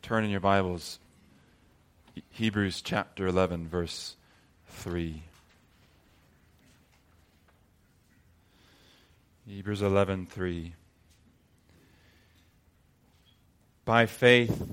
turn in your Bibles, Hebrews chapter 11, verse 3. Hebrews 11:3. By faith,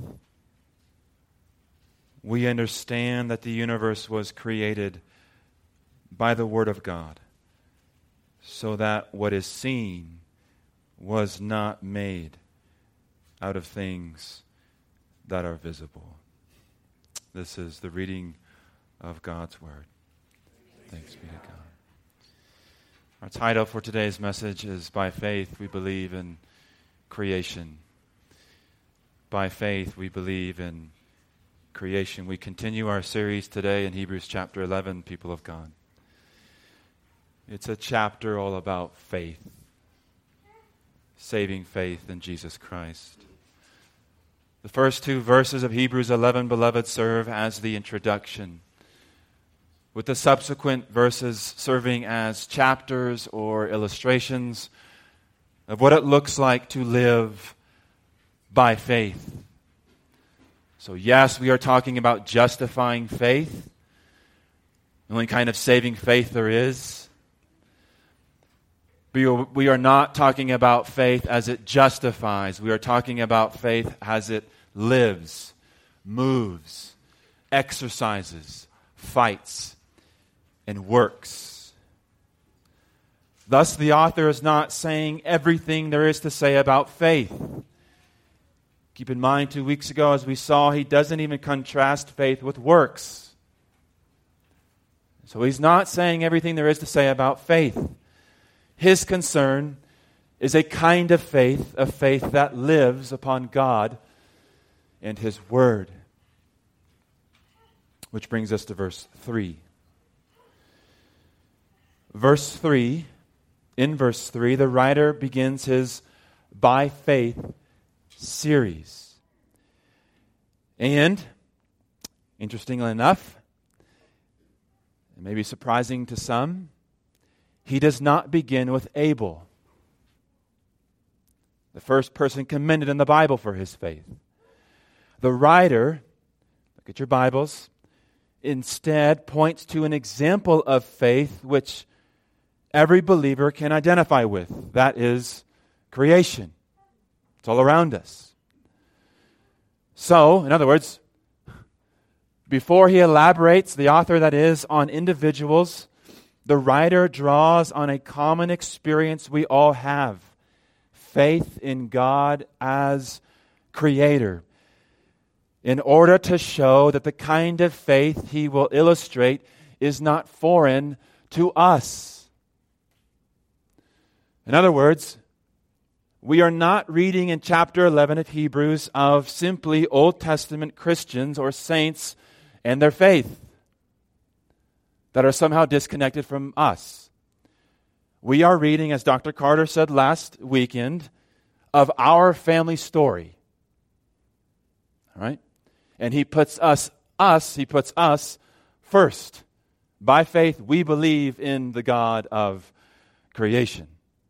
we understand that the universe was created by the Word of God, so that what is seen was not made out of things that are visible. This is the reading of God's Word. Thanks be to God. Our title for today's message is By Faith We Believe in Creation. By faith we believe in creation. We continue our series today in Hebrews chapter 11, people of God. It's a chapter all about faith, saving faith in Jesus Christ. The first two verses of Hebrews 11, beloved, serve as the introduction, with the subsequent verses serving as chapters or illustrations of what it looks like to live by faith. So yes, we are talking about justifying faith, the only kind of saving faith there is. We are not talking about faith as it justifies. We are talking about faith as it lives, moves, exercises, fights, and works. Thus, the author is not saying everything there is to say about faith. Keep in mind, 2 weeks ago, as we saw, he doesn't even contrast faith with works. So he's not saying everything there is to say about faith. His concern is a kind of faith that lives upon God and His Word. Which brings us to verse 3. In verse 3, the writer begins his By Faith series. And, interestingly enough, it may be surprising to some, he does not begin with Abel, the first person commended in the Bible for his faith. The writer, look at your Bibles, instead points to an example of faith which every believer can identify with. That is creation. It's all around us. So, in other words, before he elaborates, the author that is, on individuals, the writer draws on a common experience we all have. Faith in God as Creator, in order to show that the kind of faith he will illustrate is not foreign to us. In other words, we are not reading in chapter 11 of Hebrews of simply Old Testament Christians or saints and their faith that are somehow disconnected from us. We are reading, as Dr. Carter said last weekend, of our family story. All right? And he puts us first. By faith, we believe in the God of creation.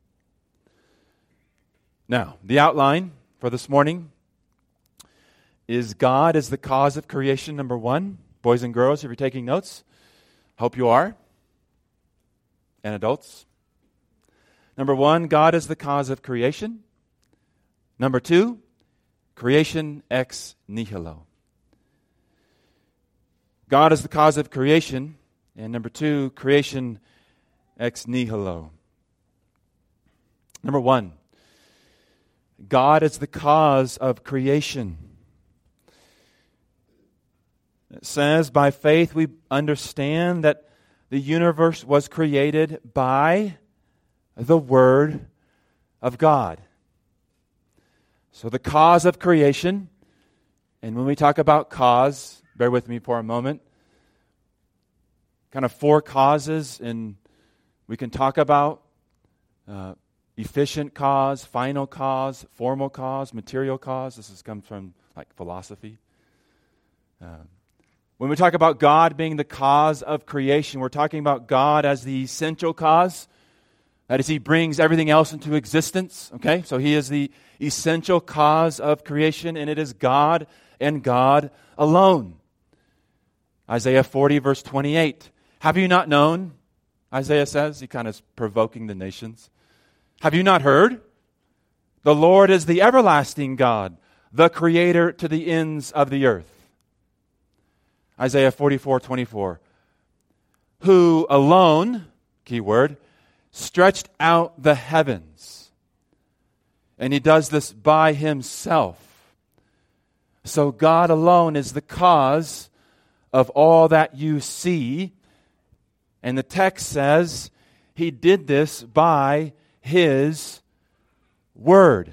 Now, the outline for this morning is God is the cause of creation, number one. Boys and girls, if you're taking notes, hope you are. And adults. Number one, God is the cause of creation. Number two, creation ex nihilo. God is the cause of creation. And number two, creation ex nihilo. Number one, God is the cause of creation. It says, by faith we understand that the universe was created by the Word of God. So the cause of creation, and when we talk about cause, bear with me for a moment, kind of four causes, and we can talk about efficient cause, final cause, formal cause, material cause. This comes from like philosophy. When we talk about God being the cause of creation, we're talking about God as the essential cause. That is, He brings everything else into existence. Okay, so He is the essential cause of creation, and it is God and God alone. Isaiah 40, verse 28. Have you not known? Isaiah says. He kind of is provoking the nations. Have you not heard? The Lord is the everlasting God, the Creator to the ends of the earth. Isaiah 44, 24. Who alone, key word, stretched out the heavens. And He does this by Himself. So God alone is the cause of all that you see. And the text says He did this by His Word.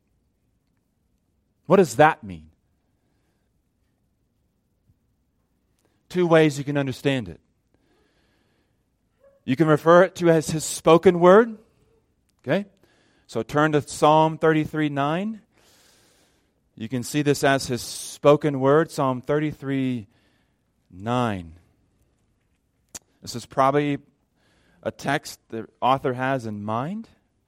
What does that mean? Two ways you can understand it. You can refer it to as His spoken word. Okay? So turn to Psalm 33:9. You can see this as His spoken word, Psalm 33:9. This is probably a text the author has in mind.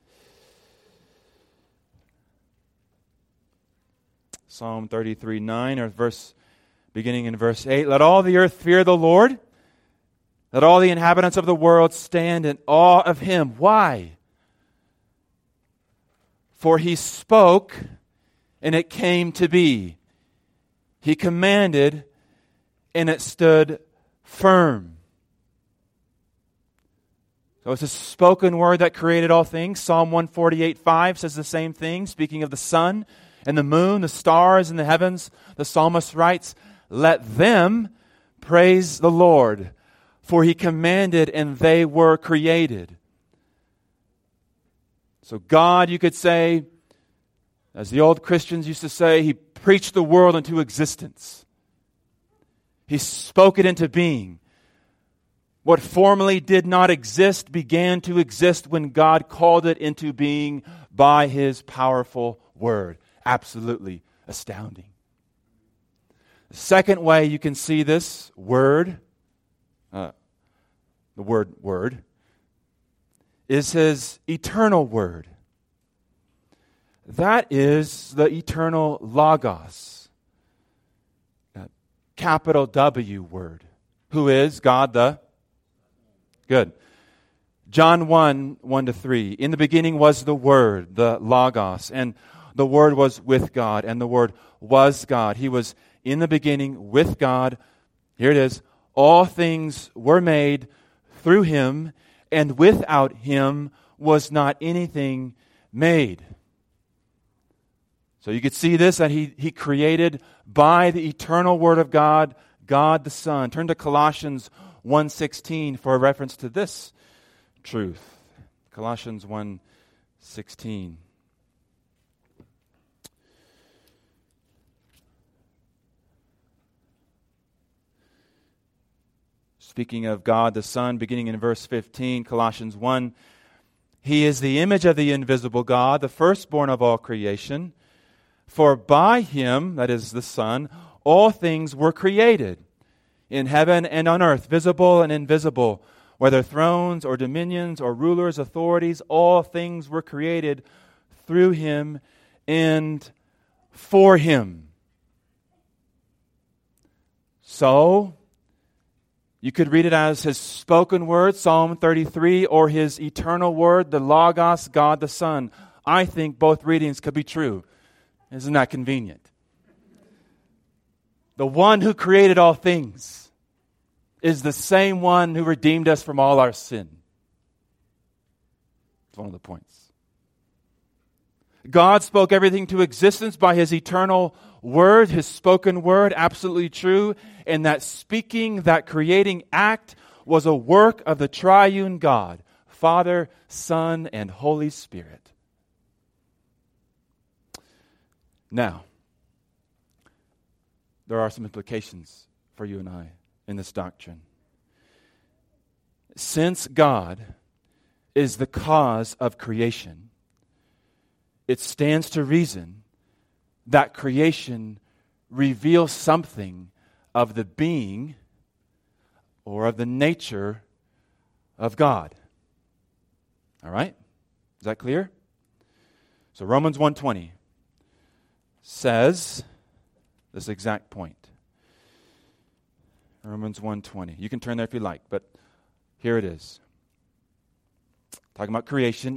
Psalm 33:9, or beginning in verse 8. Let all the earth fear the Lord. Let all the inhabitants of the world stand in awe of Him. Why? For He spoke, and it came to be. He commanded, and it stood firm. So it's a spoken word that created all things. Psalm 148:5 says the same thing, speaking of the sun and the moon, the stars in the heavens. The psalmist writes, let them praise the Lord, for He commanded and they were created. So God, you could say, as the old Christians used to say, He preached the world into existence. He spoke it into being. What formerly did not exist began to exist when God called it into being by His powerful word. Absolutely astounding. The second way you can see this word, the word word, is His eternal word. That is the eternal Logos, capital W word, who is God the Good. John 1:1-3. In the beginning was the Word, the Logos, and the Word was with God, and the Word was God. He was in the beginning with God. Here it is. All things were made through Him, and without Him was not anything made. So you could see this, that He created by the eternal Word of God, God the Son. Turn to Colossians 1:16 for a reference to this truth. Colossians 1:16. Speaking of God the Son, beginning in verse 15, Colossians 1, He is the image of the invisible God, the firstborn of all creation. For by Him, that is the Son, all things were created, in heaven and on earth, visible and invisible, whether thrones or dominions or rulers, authorities, all things were created through Him and for Him. So, you could read it as His spoken word, Psalm 33, or His eternal word, the Logos, God the Son. I think both readings could be true. Isn't that convenient? The one who created all things is the same one who redeemed us from all our sin. It's one of the points. God spoke everything to existence by His eternal word, His spoken word, absolutely true. And that speaking, that creating act was a work of the triune God, Father, Son, and Holy Spirit. Now, there are some implications for you and I in this doctrine. Since God is the cause of creation, it stands to reason that creation reveals something of the being or of the nature of God. All right? Is that clear? So Romans 1:20 says, this exact point. Romans 1:20. You can turn there if you like, but here it is. Talking about creation.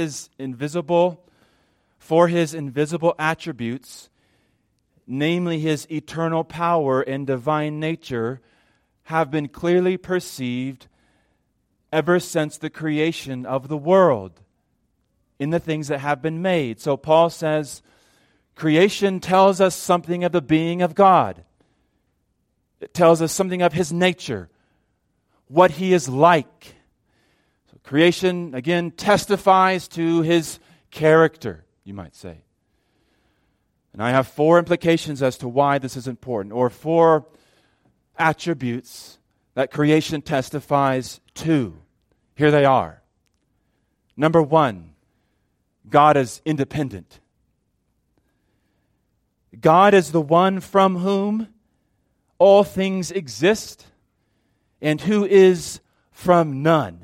For his invisible attributes, namely his eternal power and divine nature, have been clearly perceived ever since the creation of the world in the things that have been made. So Paul says, creation tells us something of the being of God. It tells us something of his nature, what he is like. So creation, again, testifies to his character, you might say. And I have 4 implications as to why this is important, or 4 attributes that creation testifies to. Here they are. Number 1, God is independent. God is the one from whom all things exist and who is from none.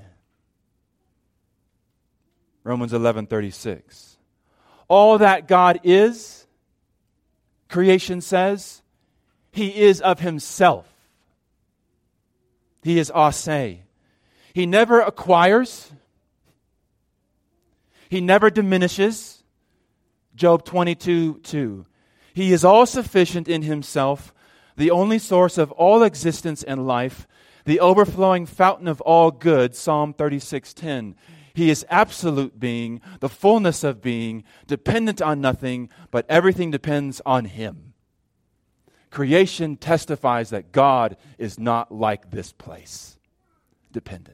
Romans 11:36. All that God is, creation says, he is of himself. He is ase. He never acquires. He never diminishes. Job 22:2. He is all sufficient in himself, the only source of all existence and life, the overflowing fountain of all good, Psalm 36:10. He is absolute being, the fullness of being, dependent on nothing, but everything depends on him. Creation testifies that God is not like this place, dependent.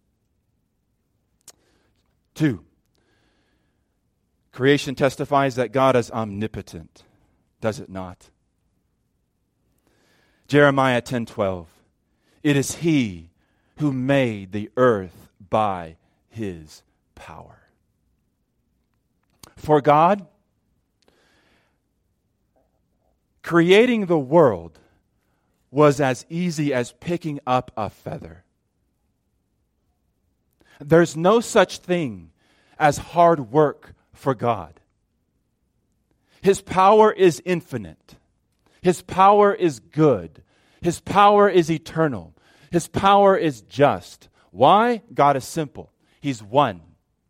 2, creation testifies that God is omnipotent, does it not? Jeremiah 10:12. It is he who made the earth by his power. For God, creating the world was as easy as picking up a feather. There's no such thing as hard work for God. His power is infinite. His power is good. His power is eternal. His power is just. Why? God is simple. He's one.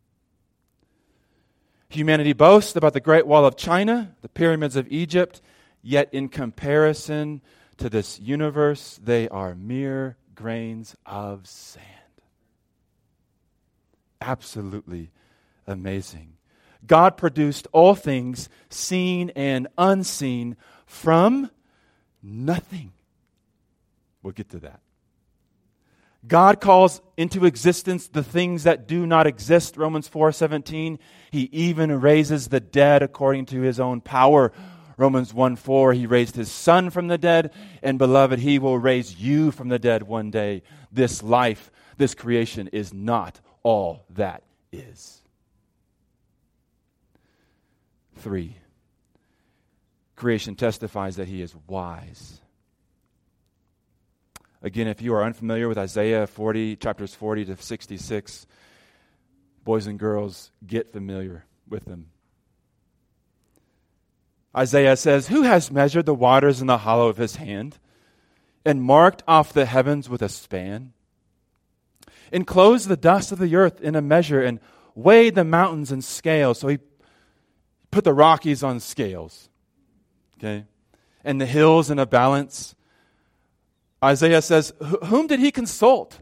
Humanity boasts about the Great Wall of China, the pyramids of Egypt, yet in comparison to this universe, they are mere grains of sand. Absolutely amazing. God produced all things, seen and unseen, from nothing. We'll get to that. God calls into existence the things that do not exist, Romans 4:17. He even raises the dead according to his own power. Romans 1:4, he raised his Son from the dead, and beloved, he will raise you from the dead one day. This life, this creation is not all that is. 3, creation testifies that he is wise. Again, if you are unfamiliar with Isaiah 40, chapters 40 to 66, boys and girls, get familiar with them. Isaiah says, "Who has measured the waters in the hollow of his hand, and marked off the heavens with a span, enclosed the dust of the earth in a measure, and weighed the mountains in scales?" So he put the Rockies on scales, okay, and the hills in a balance. Isaiah says, whom did he consult?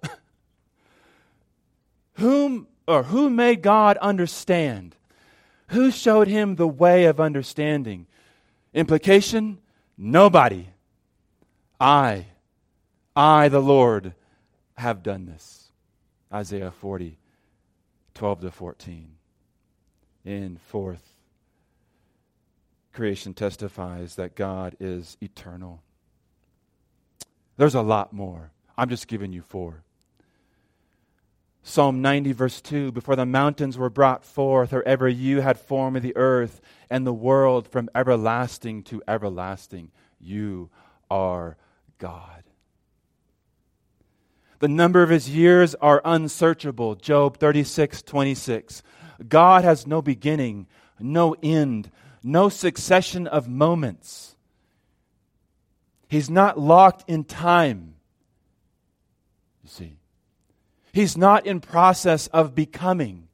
Who made God understand? Who showed him the way of understanding? Implication, nobody. I, the Lord, have done this. Isaiah 40, 12 to 14. And 4th, creation testifies that God is eternal. There's a lot more. I'm just giving you 4. Psalm 90, verse 2, "Before the mountains were brought forth, or ever you had formed the earth and the world, from everlasting to everlasting, you are God." The number of his years are unsearchable. Job 36:26. God has no beginning, no end, no succession of moments. He's not locked in time. You see. He's not in process of becoming.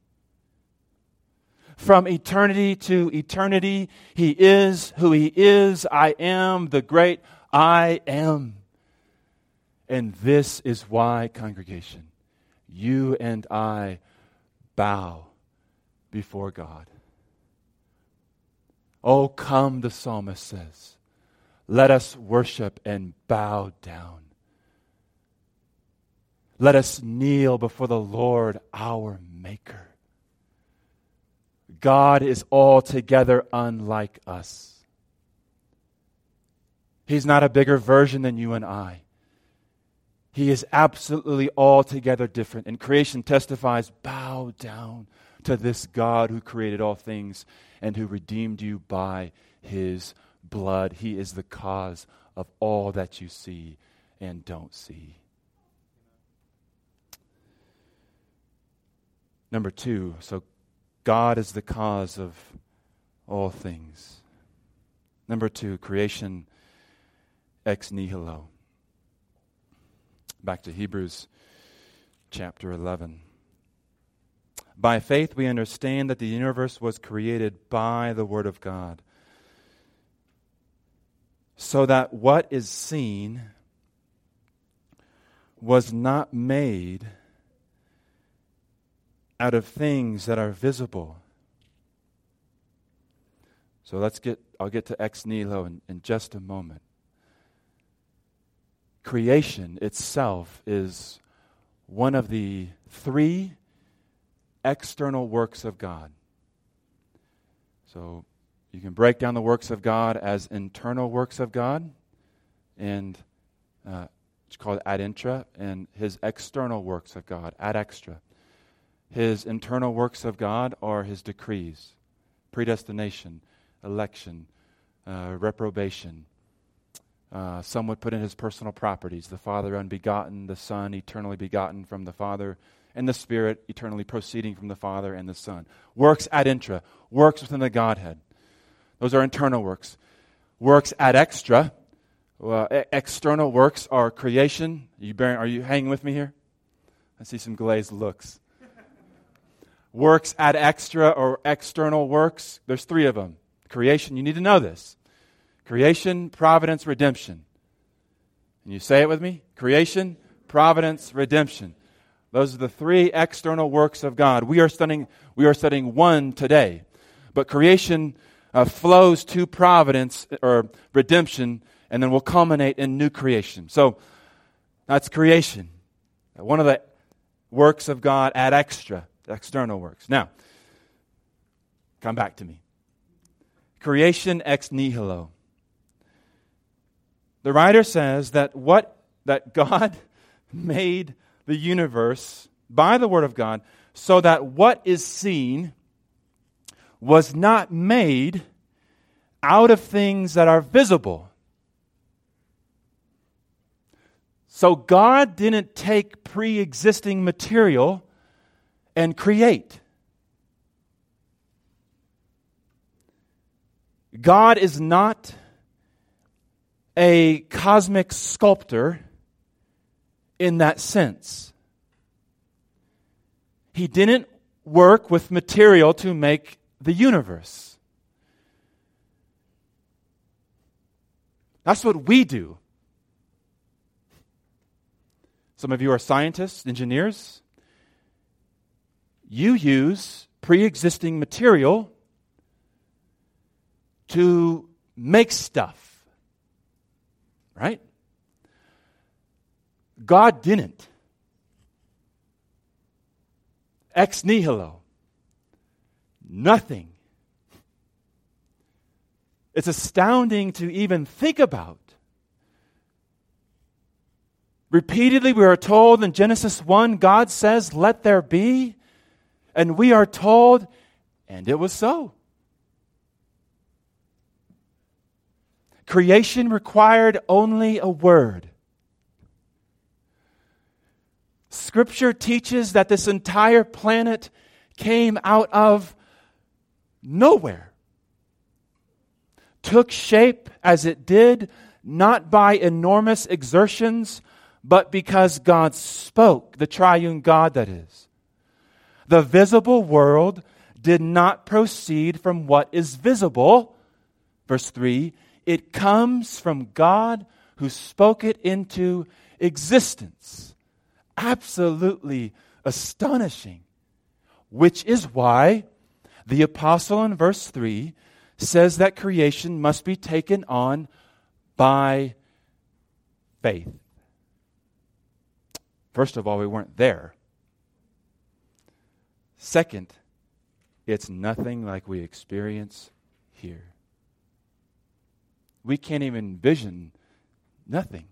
From eternity to eternity, He is who He is. I am the great I am. And this is why, congregation, you and I bow before God. Oh, come, the psalmist says, let us worship and bow down. Let us kneel before the Lord our Maker. God is altogether unlike us. He's not a bigger version than you and I. He is absolutely altogether different. And creation testifies, bow down to this God who created all things and who redeemed you by His blood. He is the cause of all that you see and don't see. Number 2, so God is the cause of all things. Number 2, creation ex nihilo. Back to Hebrews chapter 11. By faith we understand that the universe was created by the Word of God, so that what is seen was not made out of things that are visible. So I'll get to ex nihilo in just a moment. Creation itself is one of the 3 external works of God. So you can break down the works of God as internal works of God, and it's called ad intra, and His external works of God, ad extra. His internal works of God are His decrees, predestination, election, reprobation. Some would put in His personal properties, the Father unbegotten, the Son eternally begotten from the Father, and the Spirit eternally proceeding from the Father and the Son. Works ad intra, works within the Godhead. Those are internal works. Works ad extra, external works are creation. Are you hanging with me here? I see some glazed looks. Works ad extra or external works, there's 3 of them. Creation, you need to know this. Creation, providence, redemption. Can you say it with me? Creation, providence, redemption. Those are the 3 external works of God. We are studying one today. But creation flows to providence or redemption, and then will culminate in new creation. So that's creation. One of the works of God ad extra. External works. Now, come back to me. Creation ex nihilo. The writer says that God made the universe by the Word of God, so that what is seen was not made out of things that are visible. So God didn't take pre-existing material and create. God is not a cosmic sculptor in that sense. He didn't work with material to make the universe. That's what we do. Some of you are scientists, engineers. You use pre-existing material to make stuff. Right? God didn't. Ex nihilo. Nothing. It's astounding to even think about. Repeatedly we are told in Genesis 1, God says, "Let there be." And we are told, and it was so. Creation required only a word. Scripture teaches that this entire planet came out of nowhere. Took shape as it did not by enormous exertions, but because God spoke, the triune God that is. The visible world did not proceed from what is visible. Verse 3, it comes from God who spoke it into existence. Absolutely astonishing. Which is why the apostle in verse 3 says that creation must be taken on by faith. First of all, we weren't there. Second, it's nothing like we experience here. We can't even envision nothing.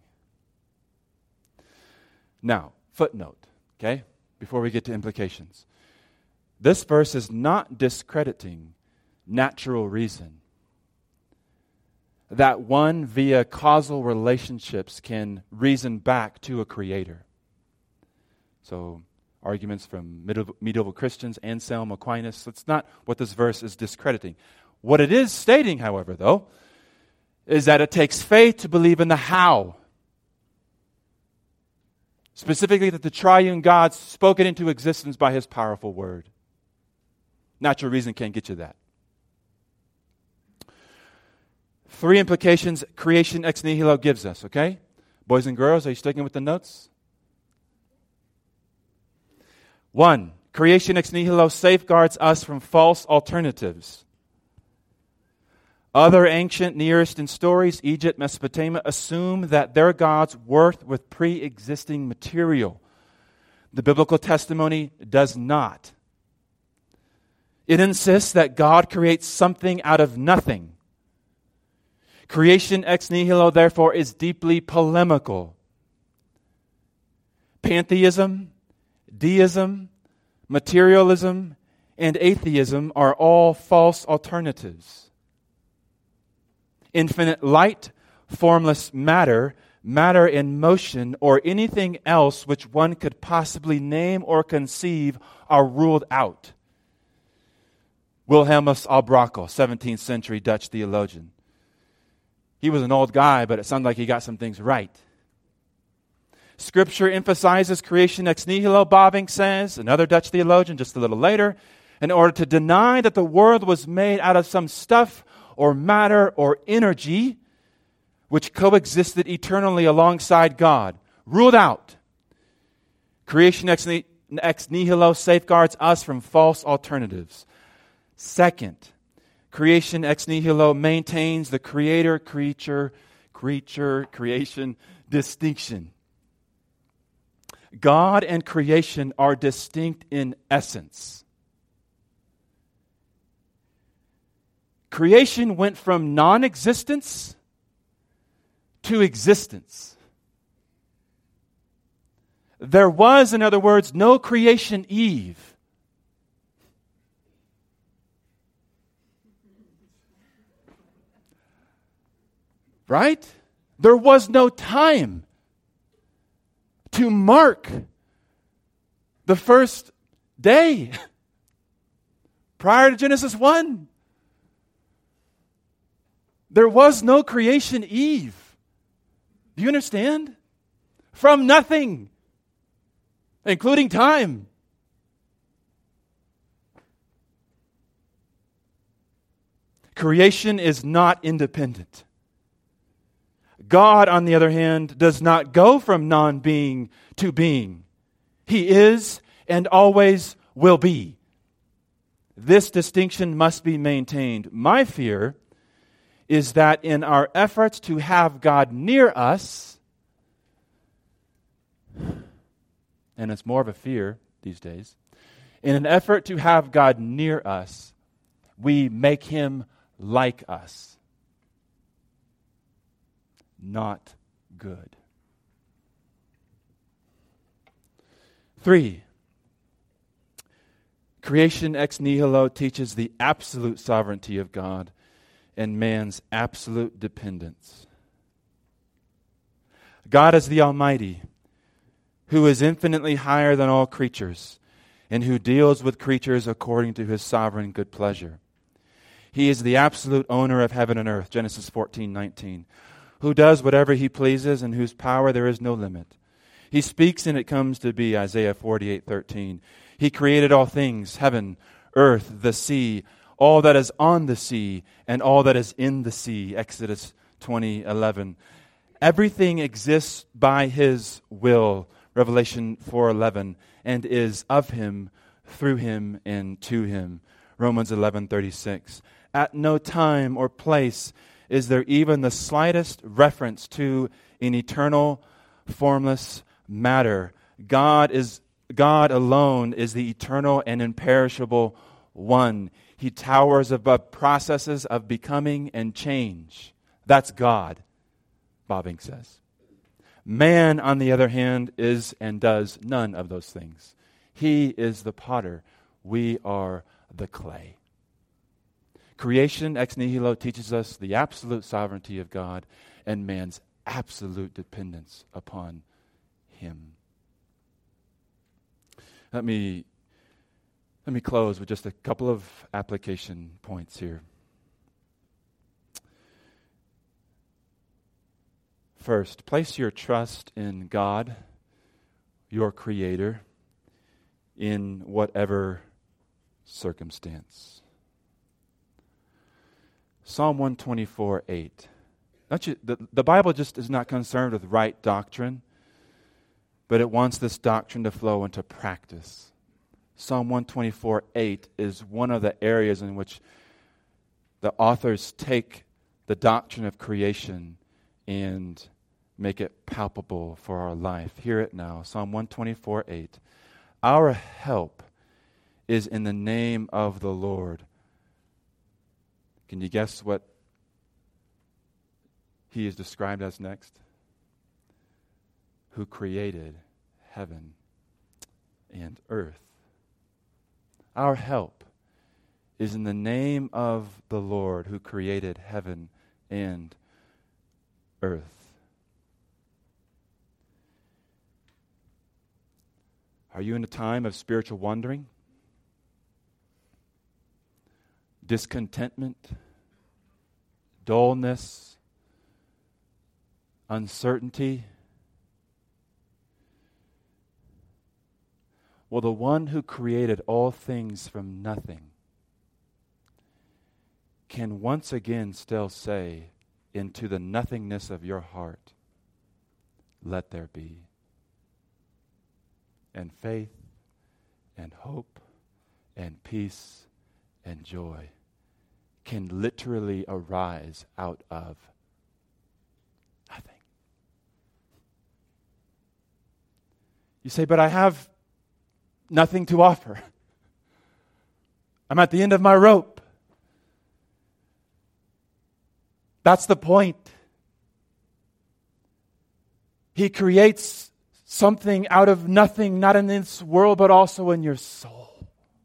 Now, footnote, okay, before we get to implications. This verse is not discrediting natural reason. That one via causal relationships can reason back to a creator. So, arguments from medieval Christians, Anselm, Aquinas, that's not what this verse is discrediting. What it is stating, however, though, is that it takes faith to believe in the how. Specifically, that the triune God spoke it into existence by His powerful word. Natural reason can't get you that. 3 implications creation ex nihilo gives us, okay? Boys and girls, are you sticking with the notes? 1, creation ex nihilo safeguards us from false alternatives. Other ancient Near Eastern stories, Egypt, Mesopotamia, assume that their gods worked with pre-existing material. The biblical testimony does not. It insists that God creates something out of nothing. Creation ex nihilo, therefore, is deeply polemical. Pantheism, deism, materialism, and atheism are all false alternatives. Infinite light, formless matter, matter in motion, or anything else which one could possibly name or conceive are ruled out. Wilhelmus al Brakel, 17th century Dutch theologian. He was an old guy, but it sounded like he got some things right. Scripture emphasizes creation ex nihilo, Bobbing says, another Dutch theologian just a little later, in order to deny that the world was made out of some stuff or matter or energy which coexisted eternally alongside God. Ruled out. Creation ex nihilo safeguards us from false alternatives. Second, creation ex nihilo maintains the creator-creature, creation distinction. God and creation are distinct in essence. Creation went from non-existence to existence. There was, in other words, no creation Eve. Right? There was no time to mark the first day prior to Genesis 1. There was no creation Eve. Do you understand? From nothing, including time. Creation is not independent. God, on the other hand, does not go from non-being to being. He is and always will be. This distinction must be maintained. My fear is that in our efforts to have God near us, and it's more of a fear these days, in an effort to have God near us, we make Him like us. Not good. 3, creation ex nihilo teaches the absolute sovereignty of God and man's absolute dependence. God is the Almighty, who is infinitely higher than all creatures, and who deals with creatures according to His sovereign good pleasure. He is the absolute owner of heaven and earth, Genesis 14:19. who does whatever he pleases and whose power there is no limit. He speaks and it comes to be, Isaiah 48:13. He created all things, heaven, earth, the sea, all that is on the sea, and all that is in the sea, Exodus 20:11. Everything exists by his will, Revelation 4:11, and is of him, through him, and to him, Romans 11:36. At no time or place is there even the slightest reference to an eternal, formless matter. God alone is the eternal and imperishable one. He towers above processes of becoming and change. That's God, Bobbing says. Man, on the other hand, is and does none of those things. He is the potter. We are the clay. Creation ex nihilo teaches us the absolute sovereignty of God and man's absolute dependence upon him. Let me close with just a couple of application points here. First, place your trust in God, your Creator, in whatever circumstance. Psalm 124:8. The Bible just is not concerned with right doctrine, but it wants this doctrine to flow into practice. Psalm 124:8 is one of the areas in which the authors take the doctrine of creation and make it palpable for our life. Hear it now. Psalm 124:8. Our help is in the name of the Lord. Can you guess what he is described as next? Who created heaven and earth. Our help is in the name of the Lord who created heaven and earth. Are you in a time of spiritual wandering? Discontentment? Dullness? Uncertainty? Well, the one who created all things from nothing can once again still say, into the nothingness of your heart, let there be. And faith and hope and peace and joy can literally arise out of nothing. You say, but I have nothing to offer. I'm at the end of my rope. That's the point. He creates something out of nothing, not in this world, but also in your soul.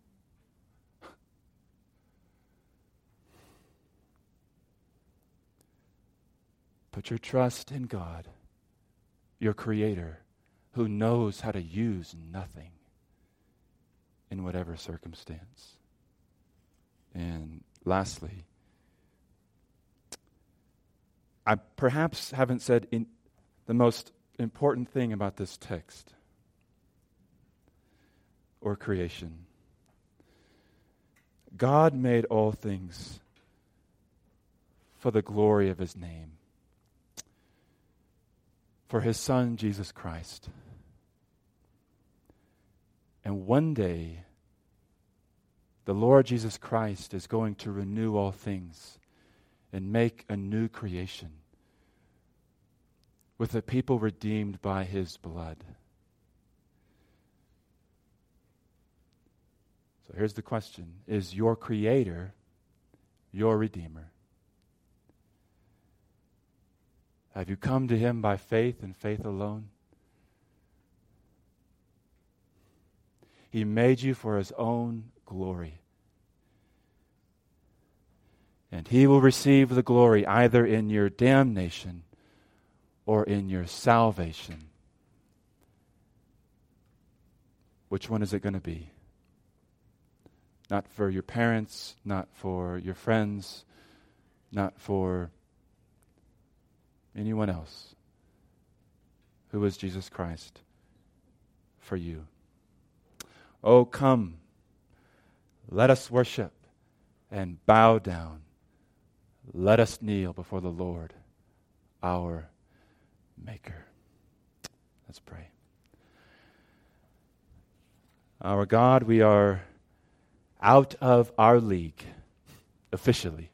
Put your trust in God, your Creator, who knows how to use nothing in whatever circumstance. And lastly, I perhaps haven't said the most important thing about this text or creation. God made all things for the glory of His name, for His Son, Jesus Christ. And one day, the Lord Jesus Christ is going to renew all things and make a new creation with a people redeemed by His blood. So here's the question. Is your Creator your Redeemer? Have you come to Him by faith and faith alone? He made you for His own glory. And He will receive the glory either in your damnation or in your salvation. Which one is it going to be? Not for your parents, not for your friends, not for anyone else. Who is Jesus Christ for you? Oh, come, let us worship and bow down. Let us kneel before the Lord, our Maker. Let's pray. Our God, we are out of our league, officially.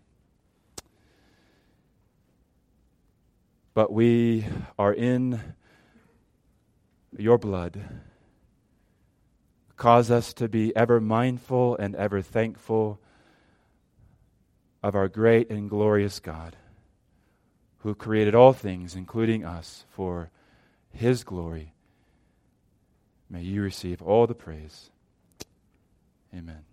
But we are in your blood. Cause us to be ever mindful and ever thankful of our great and glorious God, who created all things, including us, for His glory. May you receive all the praise. Amen.